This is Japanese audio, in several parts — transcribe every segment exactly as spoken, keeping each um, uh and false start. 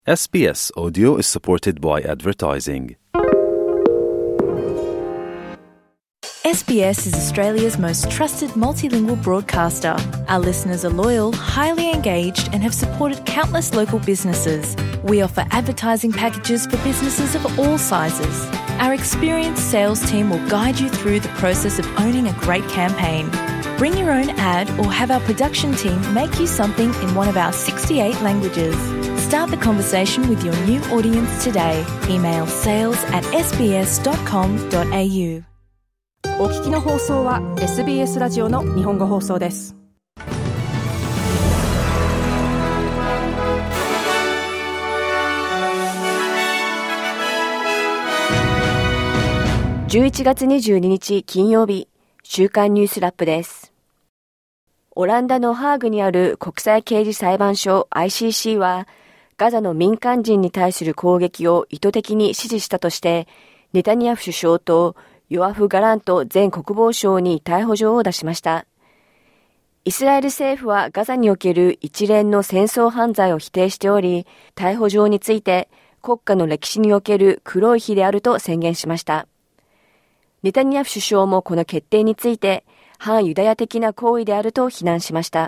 エスビーエス Audio is supported by advertising. S B S is Australia's most trusted multilingual broadcaster. Our listeners are loyal, highly engaged, and have supported countless local businesses. We offer advertising packages for businesses of all sizes. Our experienced sales team will guide you through the process of owning a great campaign. Bring your own ad or have our production team make you something in one of our sixty-eight languages. Start the conversation with your new audience today. Email sales at s b s dot com dot a u。 お聞きの放送は エスビーエス ラジオの日本語放送です。じゅういちがつにじゅうににち金曜日、週刊ニュースラップです。オランダのハーグにある国際刑事裁判所 アイシーシー は、ガザの民間人に対する攻撃を意図的に指示したとして、ネタニヤフ首相とヨアフ・ガラント前国防相に逮捕状を出しました。イスラエル政府はガザにおける一連の戦争犯罪を否定しており、逮捕状について国家の歴史における黒い日であると宣言しました。ネタニヤフ首相もこの決定について反ユダヤ的な行為であると非難しました。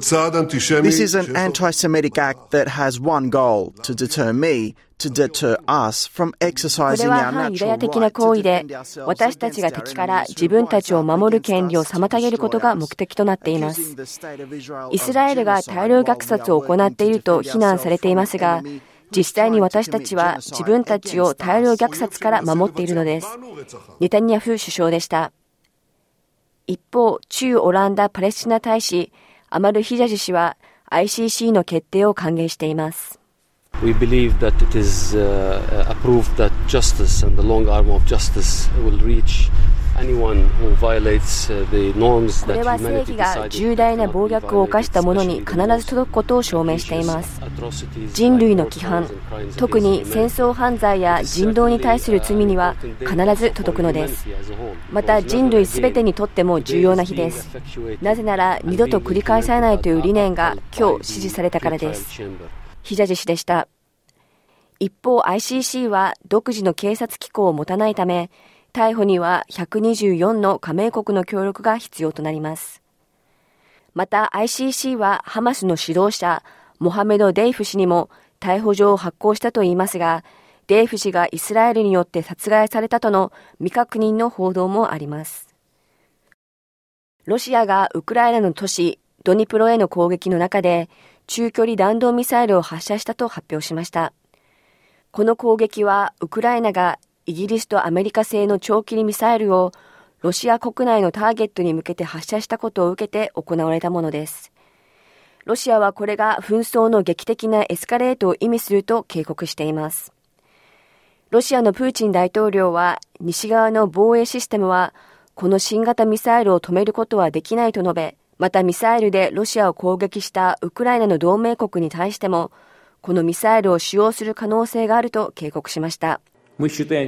This is an anti-Semitic act that has one goal, to deter me, to deter us from これ exercising は our 反ユダ natural ヤ的な行為 right で to defend ourselves 私たちが against our 敵から enemies 自分たちを守る権利を妨げることが目的となっています。イスラエルが大量虐殺を行っていると非難されていますが、実際に私たちは自分たちを大量虐殺から守っているのです。ネタニヤフ首相でした。一方、駐オランダパレスチナ大使アマル・ヒジャジ氏は アイシーシー の決定を歓迎しています。 We believe that it is uh, a proof that justice and the long arm of justice will reach anyone who violates the norms こ that れは正 humanity 義が decided 重大な暴虐を犯した者に必ず届くことを証明しています。人類の規範、特に戦争犯罪や人道に対する罪には必ず届くのです。また人類すべてにとっても重要な日です。なぜなら二度と繰り返さないという理念が今日支持されたからです。ヒジャジ氏でした。一方 アイシーシー は独自の警察機構を持たないため、逮捕にはひゃくにじゅうよんの加盟国の協力が必要となります。また アイシーシー はハマスの指導者モハメド・デイフ氏にも逮捕状を発行したといいますが、デイフ氏がイスラエルによって殺害されたとの未確認の報道もあります。ロシアがウクライナの都市ドニプロへの攻撃の中で中距離弾道ミサイルを発射したと発表しました。この攻撃はウクライナがイギリスとアメリカ製の長距離ミサイルをロシア国内のターゲットに向けて発射したことを受けて行われたものです。ロシアはこれが紛争の劇的なエスカレートを意味すると警告しています。ロシアのプーチン大統領は西側の防衛システムはこの新型ミサイルを止めることはできないと述べ、またミサイルでロシアを攻撃したウクライナの同盟国に対してもこのミサイルを使用する可能性があると警告しました。我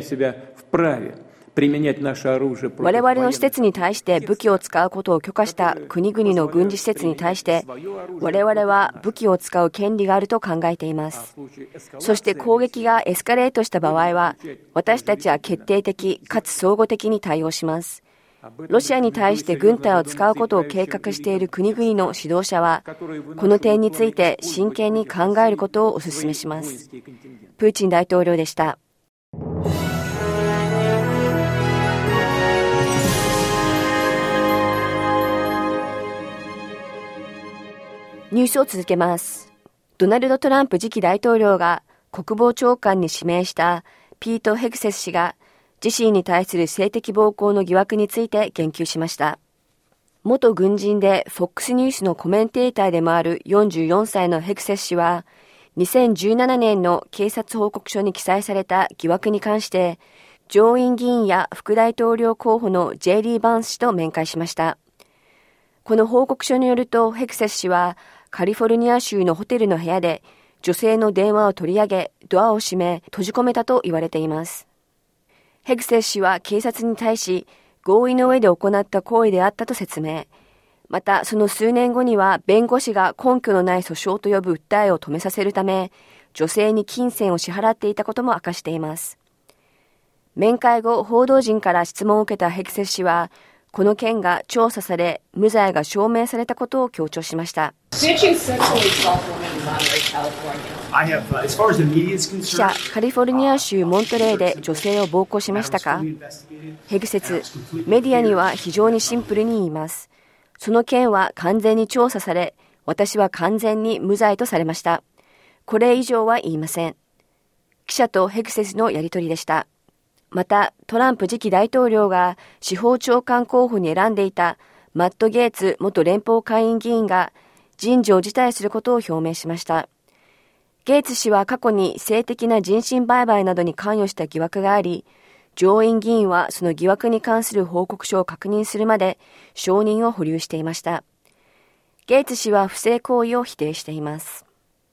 々の施設に対して武器を使うことを許可した国々の軍事施設に対して我々は武器を使う権利があると考えています。そして攻撃がエスカレートした場合は私たちは決定的かつ相互的に対応します。ロシアに対して軍隊を使うことを計画している国々の指導者はこの点について真剣に考えることをお勧めします。プーチン大統領でした。ニュースを続けます。ドナルド・トランプ次期大統領が国防長官に指名したピート・ヘグセス氏が自身に対する性的暴行の疑惑について言及しました。元軍人で フォックス ニュースのコメンテーターでもあるよんじゅうよんさいのヘグセス氏はにせんじゅうななねんの警察報告書に記載された疑惑に関して上院議員や副大統領候補のジェイリー・バンス氏と面会しました。この報告書によるとヘグセス氏はカリフォルニア州のホテルの部屋で女性の電話を取り上げドアを閉め閉じ込めたと言われています。ヘグセス氏は警察に対し合意の上で行った行為であったと説明。またその数年後には弁護士が根拠のない訴訟と呼ぶ訴えを止めさせるため女性に金銭を支払っていたことも明かしています。面会後、報道陣から質問を受けたヘクセス氏は、この件が調査され、無罪が証明されたことを強調しました。記者、カリフォルニア州モントレーで女性を暴行しましたか？ヘグセツ、メディアには非常にシンプルに言います。その件は完全に調査され、私は完全に無罪とされました。これ以上は言いません。記者とヘグセツのやり取りでした。また、トランプ次期大統領が司法長官候補に選んでいたマット・ゲーツ元連邦下院議員が人事を辞退することを表明しました。ゲーツ氏は過去に性的な人身売買などに関与した疑惑があり、上院議員はその疑惑に関する報告書を確認するまで承認を保留していました。ゲーツ氏は不正行為を否定しています。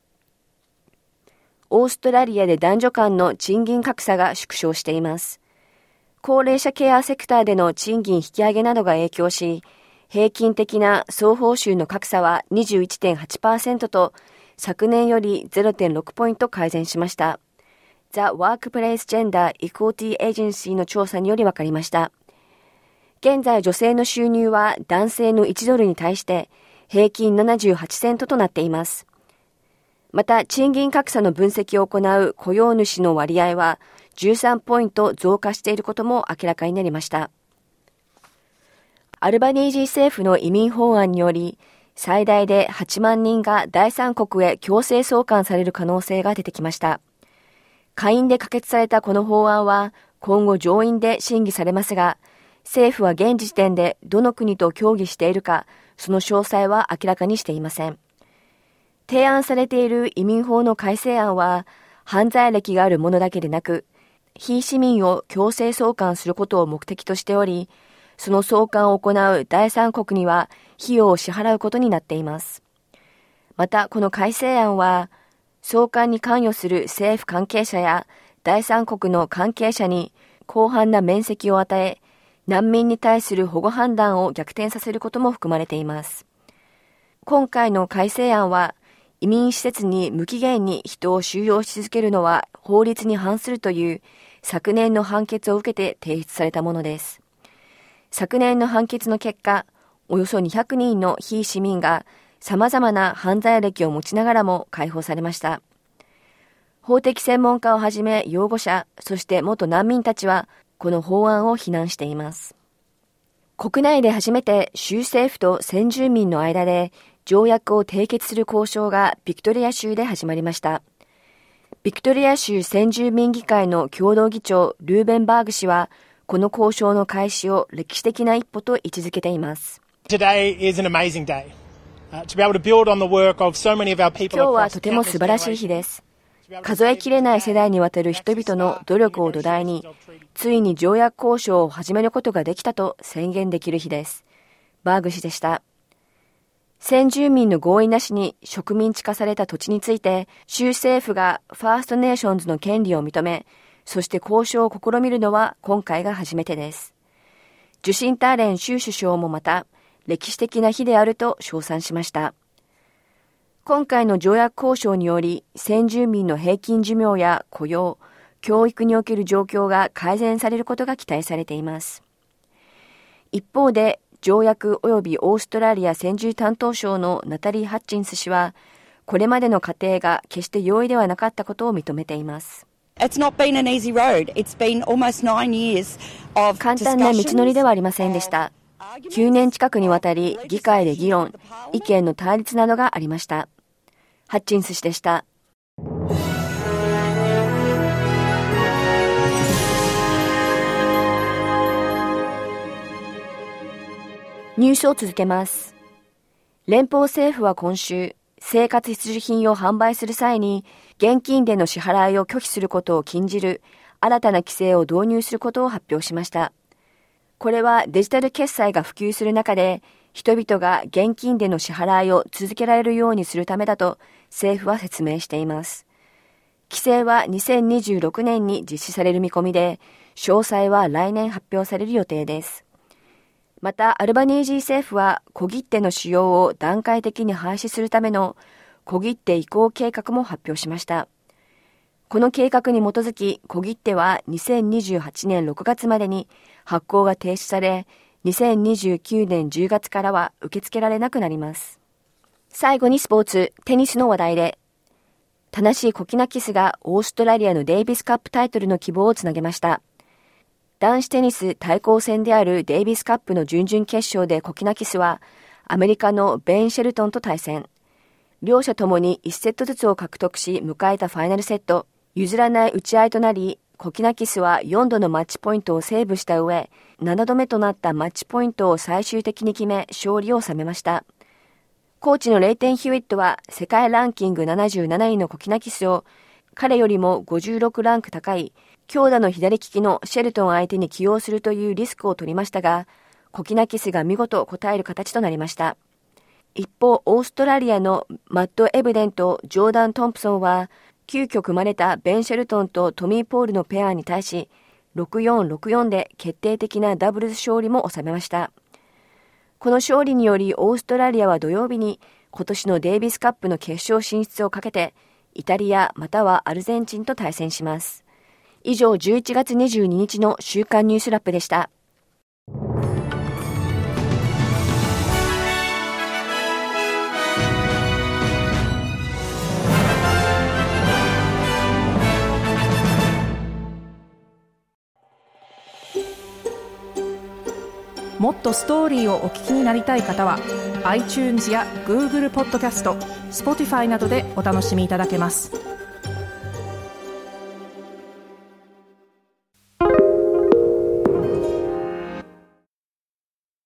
オーストラリアで男女間の賃金格差が縮小しています。高齢者ケアセクターでの賃金引き上げなどが影響し、平均的な総報酬の格差は にじゅういってんはちパーセント と昨年より ゼロてんろくポイント改善しました。The Workplace Gender Equality Agency の調査により分かりました。現在女性の収入は男性のいちドルに対して平均ななじゅうはちセントとなっています。また、賃金格差の分析を行う雇用主の割合はじゅうさんポイント増加していることも明らかになりました。アルバニージー政府の移民法案により、最大ではちまんにんが第三国へ強制送還される可能性が出てきました。下院で可決されたこの法案は、今後上院で審議されますが、政府は現時点でどの国と協議しているか、その詳細は明らかにしていません。提案されている移民法の改正案は、犯罪歴がある者だけでなく、非市民を強制送還することを目的としており、その送還を行う第三国には費用を支払うことになっています。また、この改正案は、送還に関与する政府関係者や第三国の関係者に広範な免責を与え、難民に対する保護判断を逆転させることも含まれています。今回の改正案は、移民施設に無期限に人を収容し続けるのは法律に反するという昨年の判決を受けて提出されたものです。昨年の判決の結果、およそにひゃくにんの非市民が様々な犯罪歴を持ちながらも解放されました。法的専門家をはじめ擁護者、そして元難民たちはこの法案を非難しています。国内で初めて州政府と先住民の間で条約を締結する交渉がビクトリア州で始まりました。ビクトリア州先住民議会の共同議長ルーベンバーグ氏は、この交渉の開始を歴史的な一歩と位置づけています。 Today is an amazing day. To be able to build on the work of so many of our people. 今日はとても素晴らしい日です。数えきれない世代にわたる人々の努力を土台に、ついに条約交渉を始めることができたと宣言できる日です。バーグ氏でした。先住民の合意なしに植民地化された土地について、州政府がファーストネーションズの権利を認め、そして交渉を試みるのは今回が初めてです。ジュシンターレン州首相もまた、歴史的な日であると称賛しました。今回の条約交渉により、先住民の平均寿命や雇用、教育における状況が改善されることが期待されています。一方で、条約及びオーストラリア先住担当省のナタリー・ハッチンス氏は、これまでの過程が決して容易ではなかったことを認めています。 It's not been an easy road. It's been almost nine years of 簡単な道のりではありませんでした。きゅうねん近くにわたり議会で議論、意見の対立などがありました。ハッチンス氏でした。ニュースを続けます。連邦政府は今週、生活必需品を販売する際に現金での支払いを拒否することを禁じる新たな規制を導入することを発表しました。これはデジタル決済が普及する中で人々が現金での支払いを続けられるようにするためだと政府は説明しています。規制はにせんにじゅうろくねんに実施される見込みで、詳細は来年発表される予定です。また、アルバニージー政府は小切手の使用を段階的に廃止するための小切手移行計画も発表しました。 この計画に基づき、小切手はにせんにじゅうはちねんろくがつまでに発行が停止され、にせんにじゅうきゅうねんじゅうがつからは受け付けられなくなります。最後にスポーツ、テニスの話題で、田無コキナキスがオーストラリアのデイビスカップタイトルの希望をつなげました。男子テニス対抗戦であるデイビスカップの準々決勝でコキナキスはアメリカのベン・シェルトンと対戦。両者ともにいちセットずつを獲得し迎えたファイナルセット。譲らない打ち合いとなり、コキナキスはよんどのマッチポイントをセーブした上、ななどめとなったマッチポイントを最終的に決め勝利を収めました。コーチのレイテン・ヒューイットは世界ランキングななじゅうなないのコキナキスを彼よりもごじゅうろくランク高い強打の左利きのシェルトン相手に起用するというリスクを取りましたが、コキナキスが見事応える形となりました。一方、オーストラリアのマット・エブデンとジョーダン・トンプソンは急遽組まれたベン・シェルトンとトミー・ポールのペアに対し ろくよんろくよん で決定的なダブルス勝利も収めました。この勝利によりオーストラリアは土曜日に今年のデイビスカップの決勝進出をかけてイタリアまたはアルゼンチンと対戦します。以上じゅういちがつにじゅうににちの週刊ニュースラップでした。 もっとストーリーをお聞きになりたい方は iTunes や Google ポッドキャスト、Spotify などでお楽しみいただけます。